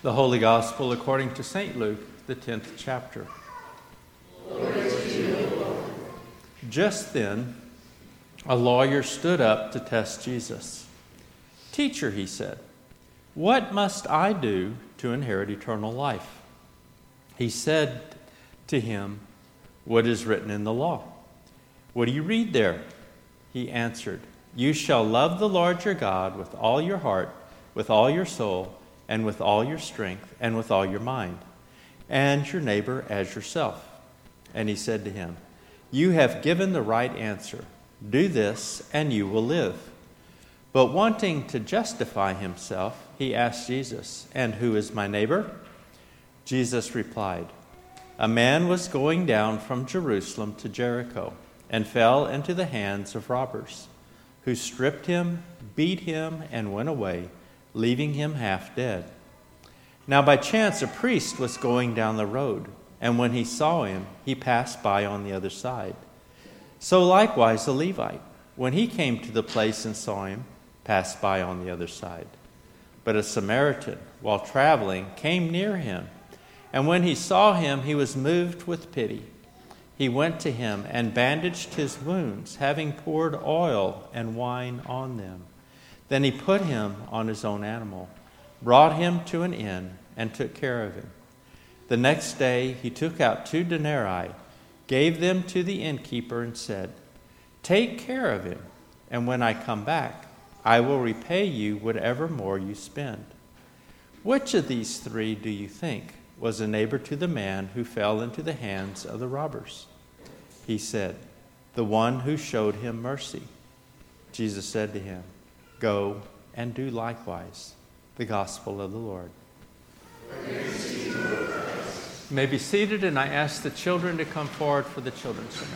The Holy Gospel according to St. Luke, the 10th chapter. Glory to you, Lord. Just then, a lawyer stood up to test Jesus. "Teacher," he said, "what must I do to inherit eternal life?" He said to him, "What is written in the law? What do you read there?" He answered, "You shall love the Lord your God with all your heart, with all your soul, and with all your strength, and with all your mind, and your neighbor as yourself." And he said to him, "You have given the right answer. Do this, and you will live." But wanting to justify himself, he asked Jesus, "And who is my neighbor?" Jesus replied, "A man was going down from Jerusalem to Jericho and fell into the hands of robbers, who stripped him, beat him, and went away, leaving him half dead. Now by chance a priest was going down the road, and when he saw him, he passed by on the other side. So likewise a Levite, when he came to the place and saw him, passed by on the other side. But a Samaritan, while traveling, came near him, and when he saw him, he was moved with pity. He went to him and bandaged his wounds, having poured oil and wine on them. Then he put him on his own animal, brought him to an inn, and took care of him. The next day he took out 2 denarii, gave them to the innkeeper, and said, "Take care of him, and when I come back, I will repay you whatever more you spend." Which of these 3 do you think was a neighbor to the man who fell into the hands of the robbers? He said, "The one who showed him mercy." Jesus said to him, "Go and do likewise." The Gospel of the Lord. Praise to you, Lord Christ. You may be seated, and I ask the children to come forward for the children's sermon.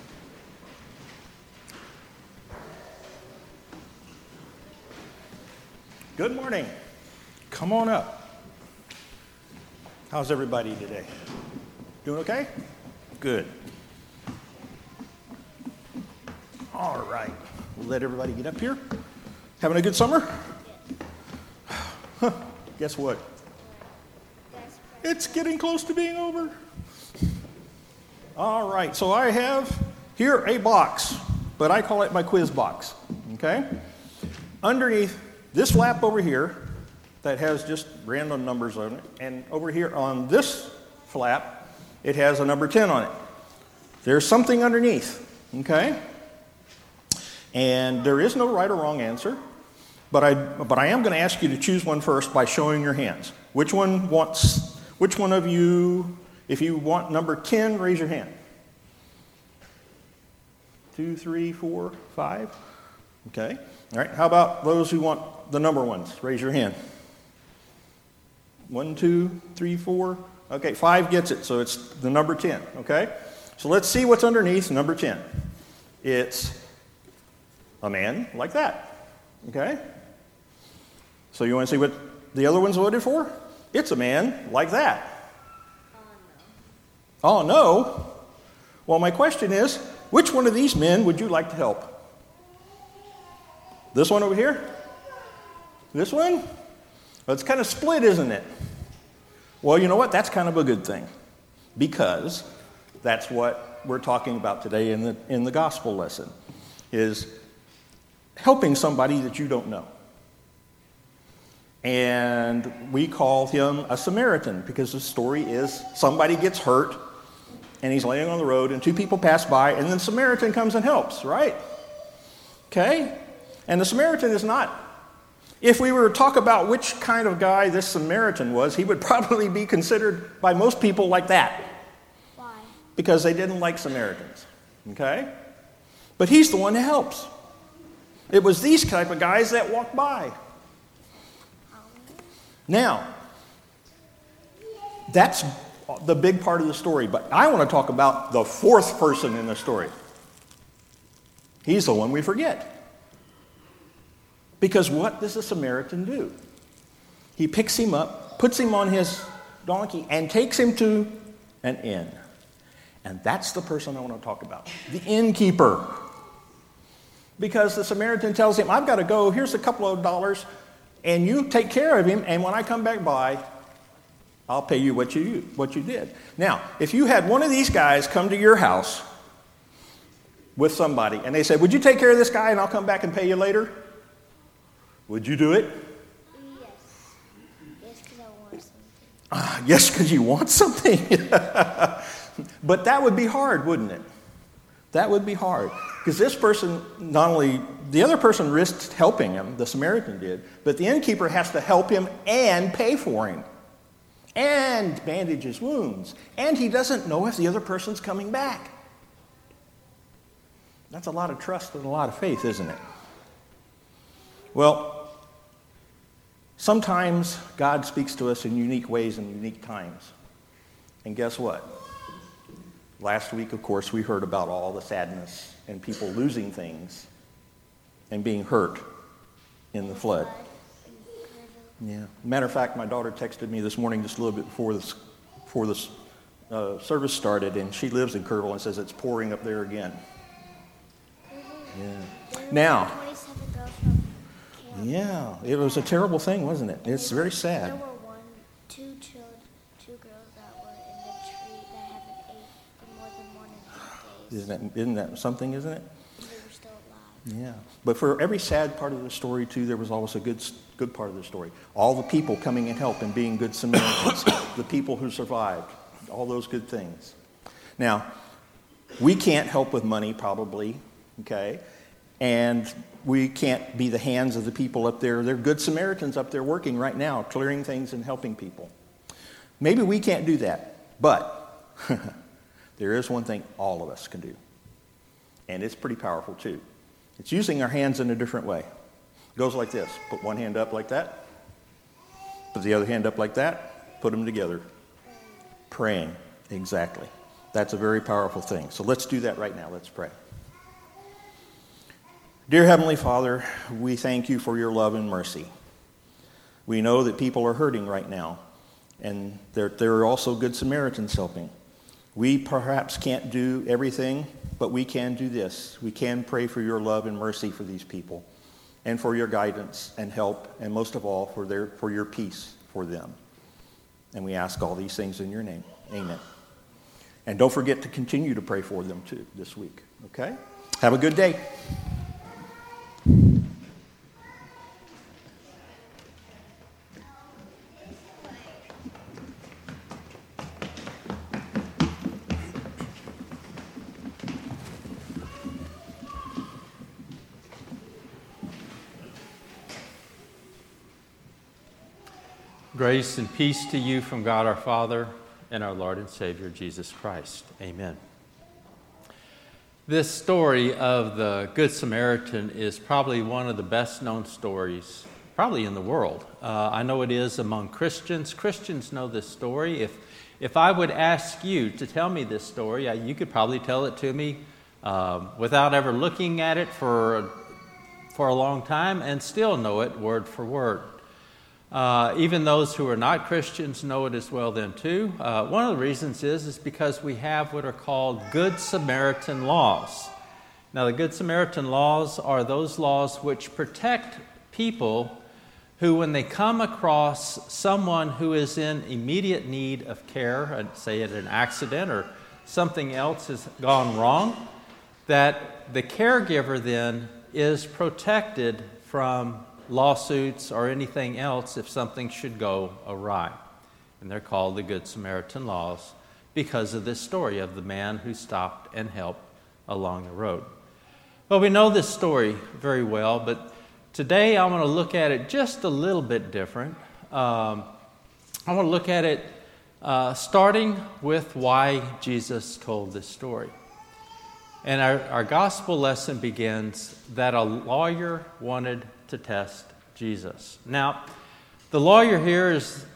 Good morning. Come on up. How's everybody today? Doing okay? Good. All right. We'll let everybody get up here. Having a good summer? Huh. Guess what? It's getting close to being over. All right. So I have here a box, but I call it my quiz box. Okay? Underneath this flap over here that has just random numbers on it, and over here on this flap, it has a number 10 on it. There's something underneath. Okay? And there is no right or wrong answer, but I am going to ask you to choose one first by showing your hands. Which one of you, if you want number 10, raise your hand. 2, 3, 4, 5. Okay. All right. How about those who want the number ones? Raise your hand. 1, 2, 3, 4. Okay, 5 gets it, so it's the number 10. Okay. So let's see what's underneath number 10. It's a man like that. Okay? So you want to see what the other ones voted for? It's a man like that. Oh, no. Well, my question is, which one of these men would you like to help? This one over here? This one? Well, it's kind of split, isn't it? Well, you know what? That's kind of a good thing, because that's what we're talking about today in the gospel lesson, is helping somebody that you don't know. And we call him a Samaritan because the story is somebody gets hurt and he's laying on the road and 2 people pass by and then the Samaritan comes and helps, right? Okay? And the Samaritan is not, if we were to talk about which kind of guy this Samaritan was, he would probably be considered by most people like that. Why? Because they didn't like Samaritans. Okay? But he's the one who helps. It was these type of guys that walked by. Now, that's the big part of the story, but I want to talk about the 4th person in the story. He's the one we forget. Because what does the Samaritan do? He picks him up, puts him on his donkey, and takes him to an inn. And that's the person I want to talk about, the innkeeper. Because the Samaritan tells him, I've got to go, here's a couple of dollars, and you take care of him, and when I come back by, I'll pay you what you did. Now, if you had one of these guys come to your house with somebody, and they said, would you take care of this guy and I'll come back and pay you later? Would you do it? Yes, because I want something. Yes, because you want something? But that would be hard, wouldn't it? That would be hard. Because this person, not only, the other person risked helping him, the Samaritan did, but the innkeeper has to help him and pay for him. And bandage his wounds. And he doesn't know if the other person's coming back. That's a lot of trust and a lot of faith, isn't it? Well, sometimes God speaks to us in unique ways and unique times. And guess what? Last week, of course, we heard about all the sadness and people losing things and being hurt in the flood. Yeah. Matter of fact, my daughter texted me this morning just a little bit before this service started, and she lives in Kerrville and says it's pouring up there again. Yeah. Now, yeah, it was a terrible thing, wasn't it? It's very sad. There were two girls that were in the tree that haven't ate for more than 1 and 2 days. Isn't that something, isn't it? They were still alive. Yeah. But for every sad part of the story, too, there was always a good part of the story. All the people coming and help and being good Samaritans, the people who survived, all those good things. Now, we can't help with money, probably, okay? And we can't be the hands of the people up there. They're good Samaritans up there working right now, clearing things and helping people. Maybe we can't do that, but there is one thing all of us can do. And it's pretty powerful, too. It's using our hands in a different way. It goes like this. Put one hand up like that. Put the other hand up like that. Put them together. Praying. Exactly. That's a very powerful thing. So let's do that right now. Let's pray. Dear Heavenly Father, we thank you for your love and mercy. We know that people are hurting right now, and there are also good Samaritans helping. We perhaps can't do everything, but we can do this. We can pray for your love and mercy for these people, and for your guidance and help, and most of all, for your peace for them. And we ask all these things in your name. Amen. And don't forget to continue to pray for them, too, this week. Okay? Have a good day. Grace and peace to you from God our Father and our Lord and Savior Jesus Christ. Amen. This story of the Good Samaritan is probably one of the best known stories probably in the world. I know it is among Christians. Christians know this story. If I would ask you to tell me this story, you could probably tell it to me without ever looking at it for a long time and still know it word for word. Even those who are not Christians know it as well then too. One of the reasons is because we have what are called Good Samaritan laws. Now the Good Samaritan laws are those laws which protect people who, when they come across someone who is in immediate need of care, say at an accident or something else has gone wrong, that the caregiver then is protected from lawsuits or anything else if something should go awry. And they're called the Good Samaritan laws because of this story of the man who stopped and helped along the road. Well, we know this story very well, but today I want to look at it just a little bit different. I want to look at it starting with why Jesus told this story. And our gospel lesson begins that a lawyer wanted to test Jesus. Now, the lawyer here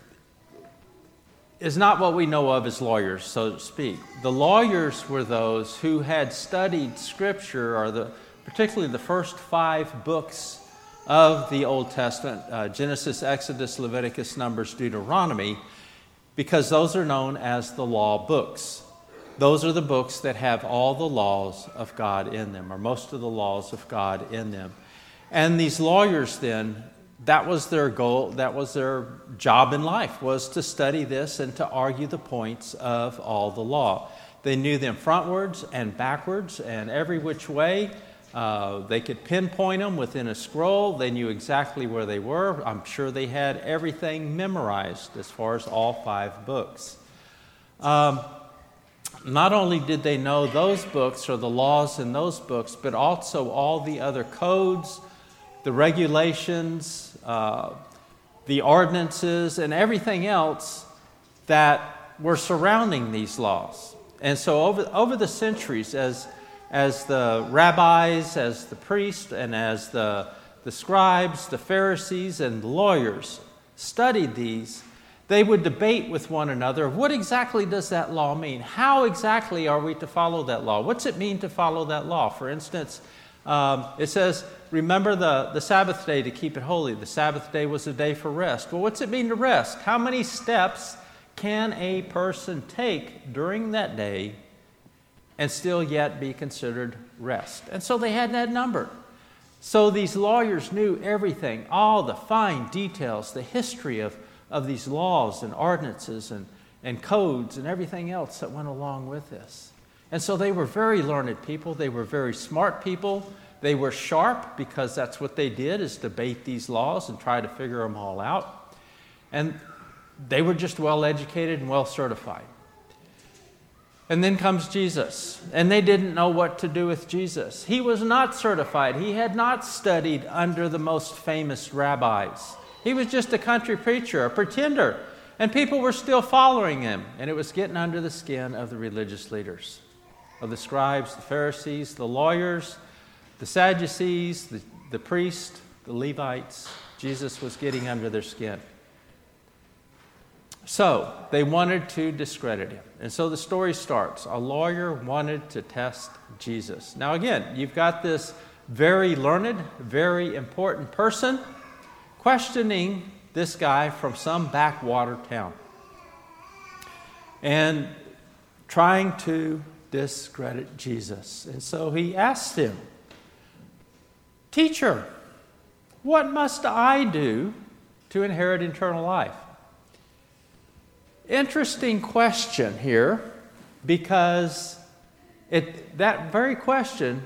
is not what we know of as lawyers, so to speak. The lawyers were those who had studied Scripture, or particularly the first 5 books of the Old Testament, Genesis, Exodus, Leviticus, Numbers, Deuteronomy, because those are known as the law books. Those are the books that have all the laws of God in them, or most of the laws of God in them. And these lawyers then that was their goal, that was their job in life, was to study this and to argue the points of all the law. They knew them frontwards and backwards and every which way. They could pinpoint them within a scroll. They knew exactly where they were. I'm sure they had everything memorized as far as all 5 books. Not only did they know those books or the laws in those books, but also all the other codes, the regulations, the ordinances, and everything else that were surrounding these laws. And so over the centuries, as the rabbis, as the priests, and as the scribes, the Pharisees, and the lawyers studied these, they would debate with one another, what exactly does that law mean? How exactly are we to follow that law? What's it mean to follow that law? For instance, it says, remember the Sabbath day to keep it holy. The Sabbath day was a day for rest. Well, what's it mean to rest? How many steps can a person take during that day and still yet be considered rest? And so they had that number. So these lawyers knew everything, all the fine details, the history of these laws and ordinances and codes and everything else that went along with this. And so they were very learned people. They were very smart people. They were sharp because that's what they did, is debate these laws and try to figure them all out. And they were just well educated and well certified. And then comes Jesus, and they didn't know what to do with Jesus. He was not certified. He had not studied under the most famous rabbis. He was just a country preacher, a pretender, and people were still following him, and it was getting under the skin of the religious leaders, of the scribes, the Pharisees, the lawyers, the Sadducees, the priests, the Levites. Jesus was getting under their skin. So they wanted to discredit him. And so the story starts. A lawyer wanted to test Jesus. Now again, you've got this very learned, very important person questioning this guy from some backwater town and trying to discredit Jesus. And so he asked him, "Teacher, what must I do to inherit eternal life?" Interesting question here, because that very question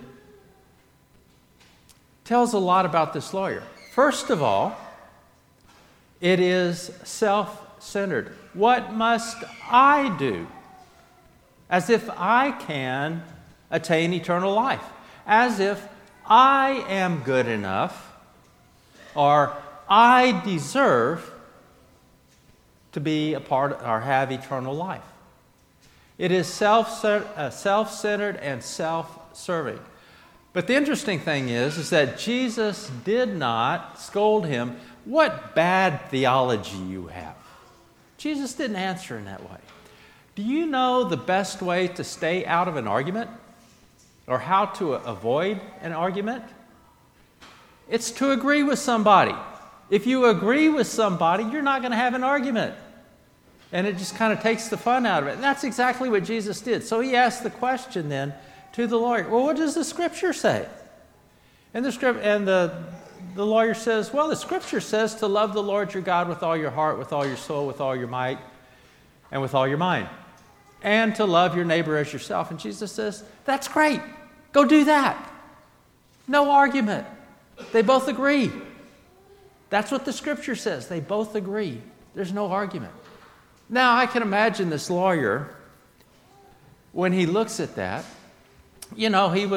tells a lot about this lawyer. First of all, it is self-centered. What must I do? As if I can attain eternal life. As if I am good enough or I deserve to be a part or have eternal life. It is self-centered and self-serving. But the interesting thing is that Jesus did not scold him, "What bad theology you have." Jesus didn't answer in that way. Do you know the best way to stay out of an argument or how to avoid an argument? It's to agree with somebody. If you agree with somebody, you're not going to have an argument. And it just kind of takes the fun out of it. And that's exactly what Jesus did. So he asked the question then to the lawyer, "Well, what does the Scripture say?" And the lawyer says, "Well, the Scripture says to love the Lord your God with all your heart, with all your soul, with all your might, and with all your mind. And to love your neighbor as yourself." And Jesus says, "That's great. Go do that." No argument. They both agree. That's what the Scripture says. They both agree. There's no argument. Now, I can imagine this lawyer, when he looks at that, he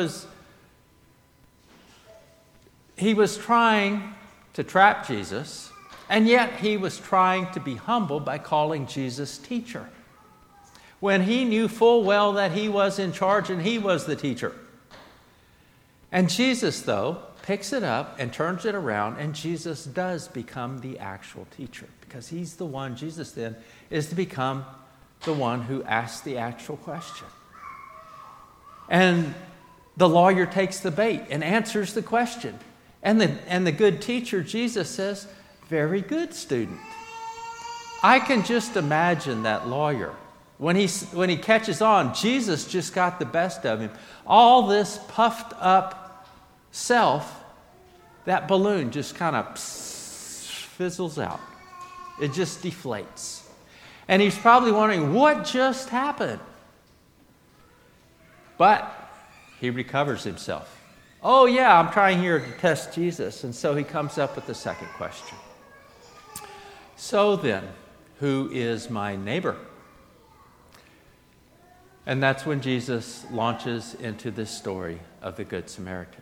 was trying to trap Jesus, and yet he was trying to be humble by calling Jesus teacher, when he knew full well that he was in charge and he was the teacher. And Jesus, though, picks it up and turns it around, and Jesus does become the actual teacher, because he's the one, Jesus then, is to become the one who asks the actual question. And the lawyer takes the bait and answers the question. And the good teacher, Jesus, says, "Very good, student." I can just imagine that lawyer. When he catches on, Jesus just got the best of him. All this puffed up self, that balloon just kind of fizzles out. It just deflates. And he's probably wondering, what just happened? But he recovers himself. Oh yeah, I'm trying here to test Jesus. And so he comes up with the second question. So then, who is my neighbor? And that's when Jesus launches into this story of the Good Samaritan.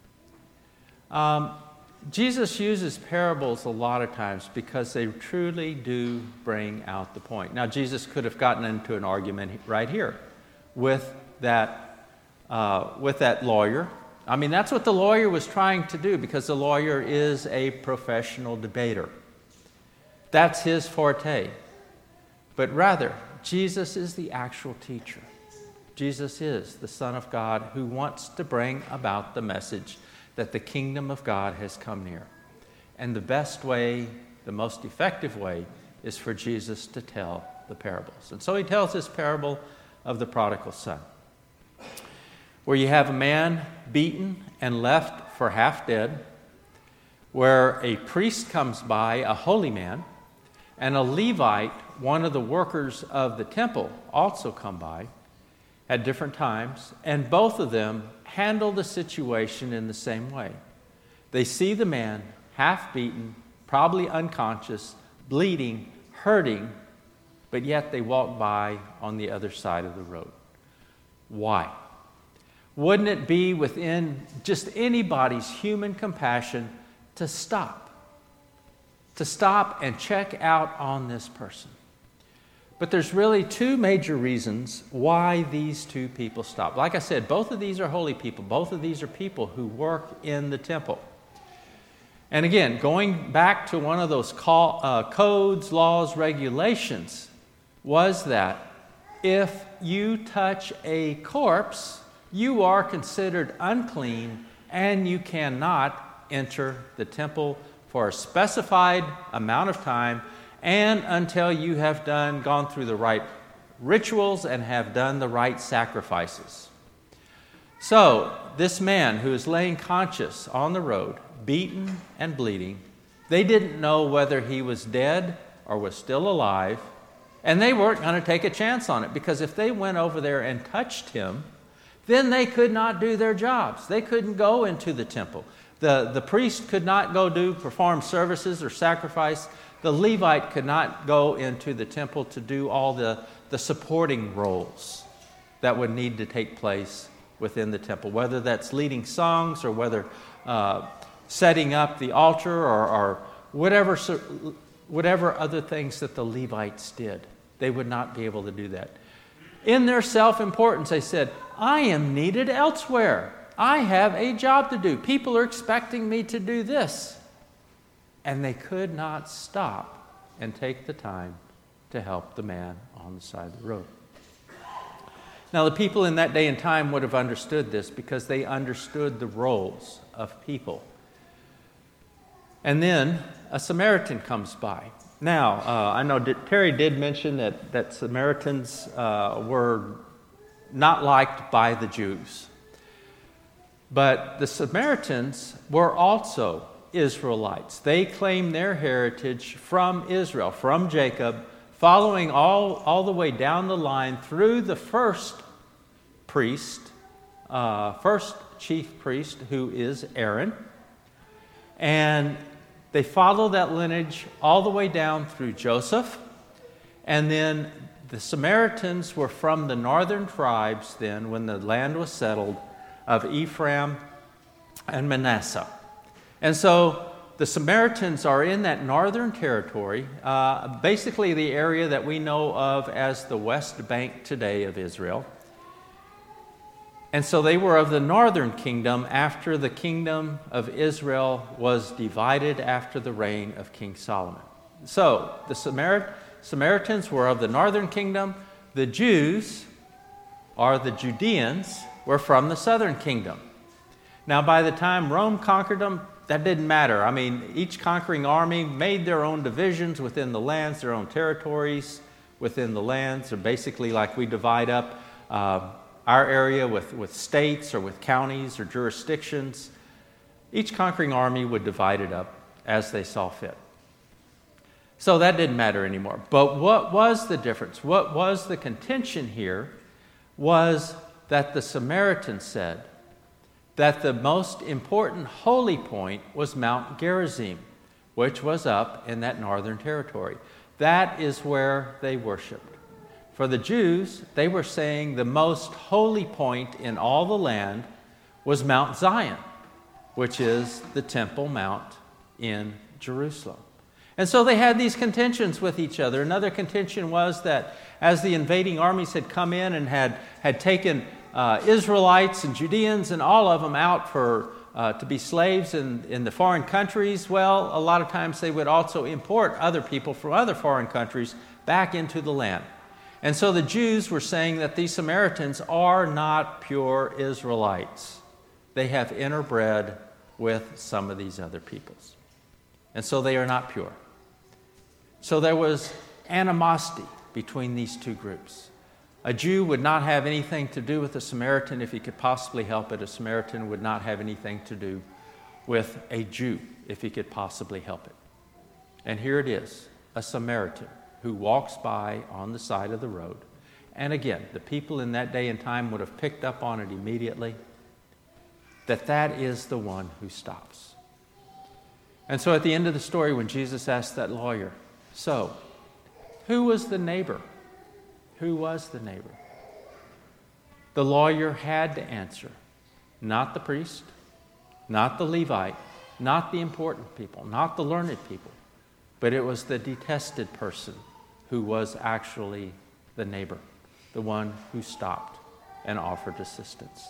Jesus uses parables a lot of times because they truly do bring out the point. Now, Jesus could have gotten into an argument right here with that lawyer. I mean, that's what the lawyer was trying to do, because the lawyer is a professional debater. That's his forte. But rather, Jesus is the actual teacher. Jesus is the Son of God who wants to bring about the message that the kingdom of God has come near. And the best way, the most effective way, is for Jesus to tell the parables. And so he tells this parable of the prodigal son, where you have a man beaten and left for half dead, where a priest comes by, a holy man, and a Levite, one of the workers of the temple, also come by at different times, and both of them handle the situation in the same way. They see the man half beaten, probably unconscious, bleeding, hurting, but yet they walk by on the other side of the road. Why? Wouldn't it be within just anybody's human compassion to stop and check out on this person? But there's really two major reasons why these two people stop. Like I said, both of these are holy people. Both of these are people who work in the temple. And again, going back to one of those codes, laws, regulations, was that if you touch a corpse, you are considered unclean and you cannot enter the temple for a specified amount of time, and until you have gone through the right rituals and have done the right sacrifices. So, this man who is laying conscious on the road, beaten and bleeding, they didn't know whether he was dead or was still alive, and they weren't going to take a chance on it, because if they went over there and touched him, then they could not do their jobs. They couldn't go into the temple. The priest could not go perform services or sacrifice. The Levite could not go into the temple to do all the supporting roles that would need to take place within the temple, whether that's leading songs or whether setting up the altar or whatever other things that the Levites did. They would not be able to do that. In their self-importance, they said, I am needed elsewhere. I have a job to do. People are expecting me to do this. And they could not stop and take the time to help the man on the side of the road. Now, the people in that day and time would have understood this because they understood the roles of people. And then a Samaritan comes by. Now, I know Terry did mention that Samaritans were not liked by the Jews. But the Samaritans were also Israelites. They claim their heritage from Israel, from Jacob, following all the way down the line through the first chief priest, who is Aaron. And they follow that lineage all the way down through Joseph. And then the Samaritans were from the northern tribes then, when the land was settled, of Ephraim and Manasseh. And so the Samaritans are in that northern territory, basically the area that we know of as the West Bank today of Israel. And so they were of the northern kingdom after the kingdom of Israel was divided after the reign of King Solomon. So the Samaritans were of the northern kingdom. The Jews, or the Judeans, were from the southern kingdom. Now, by the time Rome conquered them, that didn't matter. I mean, each conquering army made their own divisions within the lands, their own territories within the lands. So basically like we divide up our area with states or with counties or jurisdictions. Each conquering army would divide it up as they saw fit. So that didn't matter anymore. But what was the difference? What was the contention here was that the Samaritans said that the most important holy point was Mount Gerizim, which was up in that northern territory. That is where they worshiped. For the Jews, they were saying the most holy point in all the land was Mount Zion, which is the Temple Mount in Jerusalem. And so they had these contentions with each other. Another contention was that as the invading armies had come in and had taken Israelites and Judeans and all of them out to be slaves in the foreign countries, well, a lot of times they would also import other people from other foreign countries back into the land. And so the Jews were saying that these Samaritans are not pure Israelites. They have interbred with some of these other peoples. And so they are not pure. So there was animosity between these two groups. A Jew would not have anything to do with a Samaritan if he could possibly help it. A Samaritan would not have anything to do with a Jew if he could possibly help it. And here it is, a Samaritan who walks by on the side of the road. And again, the people in that day and time would have picked up on it immediately, that is the one who stops. And so at the end of the story, when Jesus asked that lawyer, so, who was the neighbor? Who was the neighbor? The lawyer had to answer, not the priest, not the Levite, not the important people, not the learned people, but it was the detested person who was actually the neighbor, the one who stopped and offered assistance.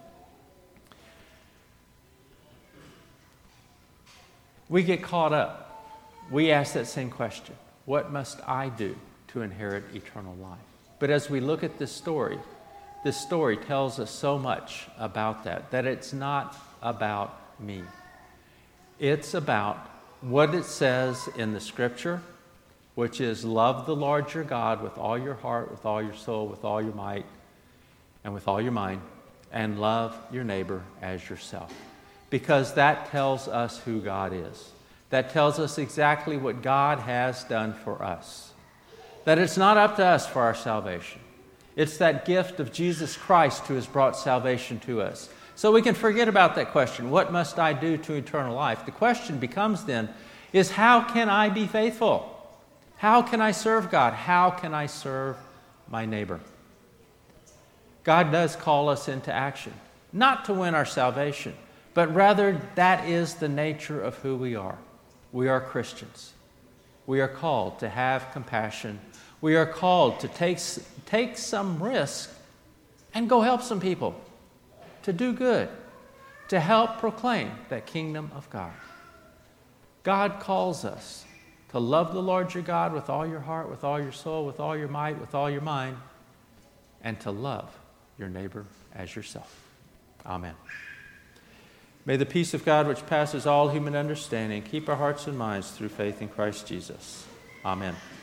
We get caught up. We ask that same question. What must I do to inherit eternal life? But as we look at this story tells us so much about that it's not about me. It's about what it says in the Scripture, which is love the Lord your God with all your heart, with all your soul, with all your might, and with all your mind, and love your neighbor as yourself. Because that tells us who God is. That tells us exactly what God has done for us. That it's not up to us for our salvation. It's that gift of Jesus Christ who has brought salvation to us. So we can forget about that question, what must I do to eternal life? The question becomes then, is how can I be faithful? How can I serve God? How can I serve my neighbor? God does call us into action, not to win our salvation, but rather that is the nature of who we are. We are Christians. We are called to have compassion. We are called to take some risk and go help some people, to do good, to help proclaim that kingdom of God. God calls us to love the Lord your God with all your heart, with all your soul, with all your might, with all your mind, and to love your neighbor as yourself. Amen. May the peace of God, which passes all human understanding, keep our hearts and minds through faith in Christ Jesus. Amen.